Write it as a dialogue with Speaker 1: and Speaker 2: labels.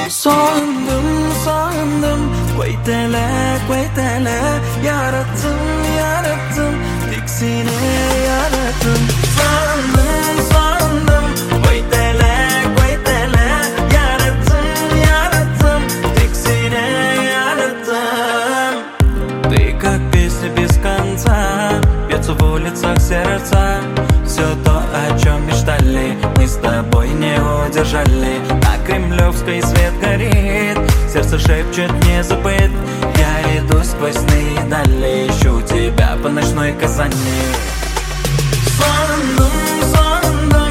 Speaker 1: Sandım sandım, Kuytele yarattım yarattım, tiksine yarattım. Sandım sandım, Kuytele yarattım yarattым, tiksine yarattым. Ты как песня без конца, бьется в улицах сердца. Все то, о чем мечтали, мы с тобой не удержали. На Кремлевской свет горит, сердце шепчет не забыть. Я иду сквозь сны и дали, ищу тебя по ночной Казани. Sandım sandım,